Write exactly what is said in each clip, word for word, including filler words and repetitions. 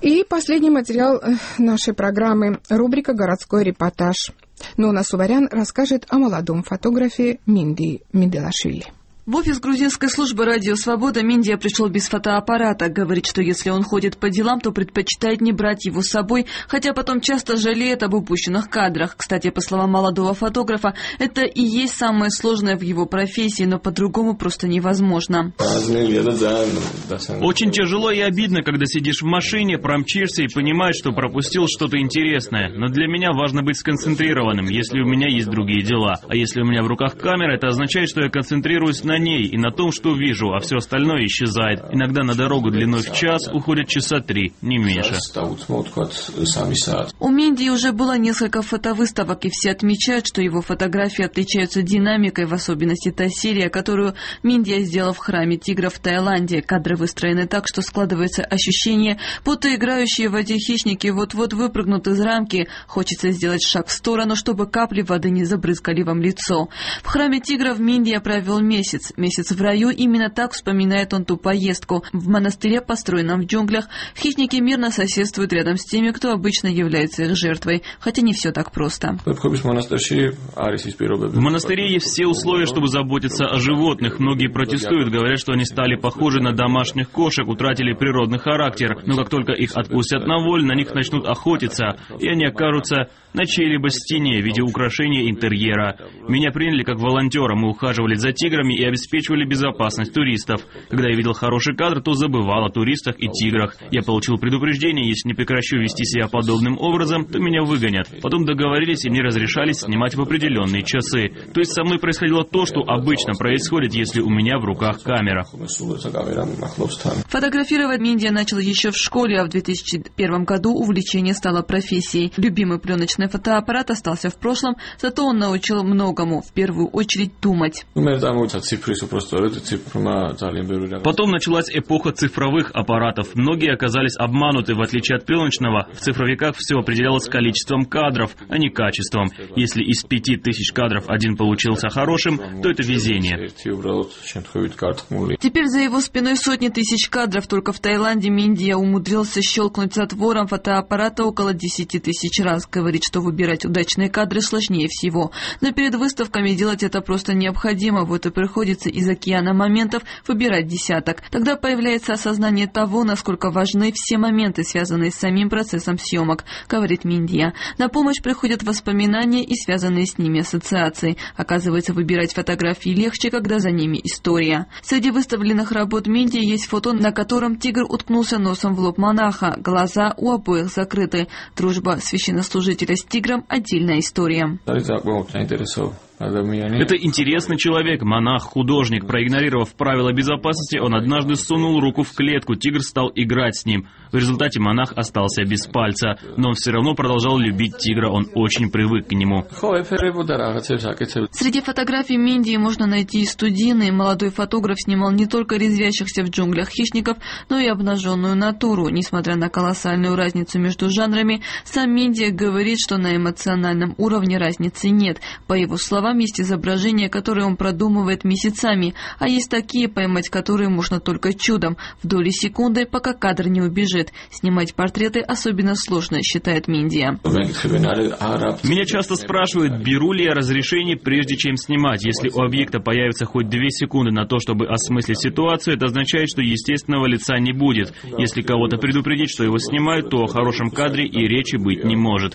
И последний материал нашей программы – рубрика «Городской репортаж». Нона Суварян расскажет о молодом фотографе Минди Меделашвили. В офис грузинской службы «Радио Свобода» Миндия пришел без фотоаппарата. Говорит, что если он ходит по делам, то предпочитает не брать его с собой, хотя потом часто жалеет об упущенных кадрах. Кстати, по словам молодого фотографа, это и есть самое сложное в его профессии, но по-другому просто невозможно. Очень тяжело и обидно, когда сидишь в машине, промчишься и понимаешь, что пропустил что-то интересное. Но для меня важно быть сконцентрированным, если у меня есть другие дела. А если у меня в руках камера, это означает, что я концентрируюсь на на ней и на том, что вижу, а все остальное исчезает. Иногда на дорогу длиной в час уходят часа три, не меньше. У Миндии уже было несколько фотовыставок, и все отмечают, что его фотографии отличаются динамикой, в особенности та серия, которую Миндия сделала в храме тигра в Таиланде. Кадры выстроены так, что складывается ощущение, будто играющие в воде хищники вот-вот выпрыгнут из рамки. Хочется сделать шаг в сторону, чтобы капли воды не забрызгали вам лицо. В храме тигров Миндия провел месяц. Месяц в раю, именно так вспоминает он ту поездку. В монастыре, построенном в джунглях, хищники мирно соседствуют рядом с теми, кто обычно является их жертвой. Хотя не все так просто. В монастыре есть все условия, чтобы заботиться о животных. Многие протестуют, говорят, что они стали похожи на домашних кошек, утратили природный характер. Но как только их отпустят на волю, на них начнут охотиться, и они окажутся на чьей-либо стене в виде украшения интерьера. Меня приняли как волонтера, мы ухаживали за тиграми и обеспечивали безопасность туристов. Когда я видел хороший кадр, то забывал о туристах и тиграх. Я получил предупреждение, если не прекращу вести себя подобным образом, то меня выгонят. Потом договорились, и мне разрешали снимать в определенные часы. То есть со мной происходило то, что обычно происходит, если у меня в руках камера. Фотографировать Миндия начал еще в школе, а в две тысячи первом году увлечение стало профессией. Любимый пленочный фотоаппарат остался в прошлом, зато он научил многому, в первую очередь думать. Потом началась эпоха цифровых аппаратов. Многие оказались обмануты, в отличие от пленочного. В цифровиках все определялось количеством кадров, а не качеством. Если из пяти тысяч кадров один получился хорошим, то это везение. Теперь за его спиной сотни тысяч кадров. Только в Таиланде Миндия умудрился щелкнуть затвором фотоаппарата около десяти тысяч раз. Говорит, что выбирать удачные кадры сложнее всего. Но перед выставками делать это просто необходимо. Вот и приходится из океана моментов выбирать десяток. Тогда появляется осознание того, насколько важны все моменты, связанные с самим процессом съемок, говорит Миндия. На помощь приходят воспоминания и связанные с ними ассоциации. Оказывается, выбирать фотографии легче, когда за ними история. Среди выставленных работ Миндии есть фото, на котором тигр уткнулся носом в лоб монаха. Глаза у обоих закрыты. Дружба священнослужителя с тигром – отдельная история. Это интересный человек, монах, художник. Проигнорировав правила безопасности, он однажды сунул руку в клетку, тигр стал играть с ним. В результате монах остался без пальца, но он все равно продолжал любить тигра, он очень привык к нему. Среди фотографий Миндии можно найти и студийные. Молодой фотограф снимал не только резвящихся в джунглях хищников, но и обнаженную натуру. Несмотря на колоссальную разницу между жанрами, сам Миндия говорит, что на эмоциональном уровне разницы нет. По его словам, есть изображения, которые он продумывает месяцами, а есть такие, поймать которые можно только чудом, в доли секунды, пока кадр не убежит. Снимать портреты особенно сложно, считает Миндия. Меня часто спрашивают, беру ли я разрешение, прежде чем снимать. Если у объекта появится хоть две секунды на то, чтобы осмыслить ситуацию, это означает, что естественного лица не будет. Если кого-то предупредить, что его снимают, то о хорошем кадре и речи быть не может.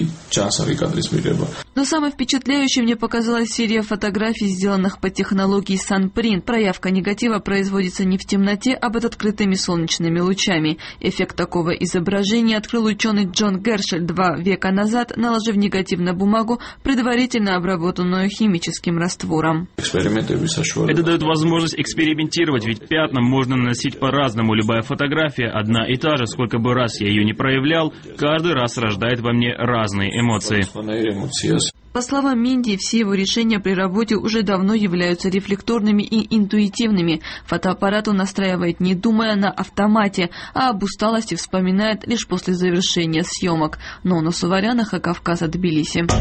Но самой впечатляющей мне показалось Показалась серия фотографий, сделанных по технологии Sunprint. Проявка негатива производится не в темноте, а под открытыми солнечными лучами. Эффект такого изображения открыл ученый Джон Гершель два века назад, наложив негатив на бумагу, предварительно обработанную химическим раствором. Это дает возможность экспериментировать, ведь пятна можно наносить по-разному. Любая фотография одна и та же, сколько бы раз я ее не проявлял, каждый раз рождает во мне разные эмоции. По словам Миндии, все его решения при работе уже давно являются рефлекторными и интуитивными. Фотоаппарат он настраивает, не думая, на автомате, а об усталости вспоминает лишь после завершения съемок. Нона Суварян, Кавказа, Тбилиси.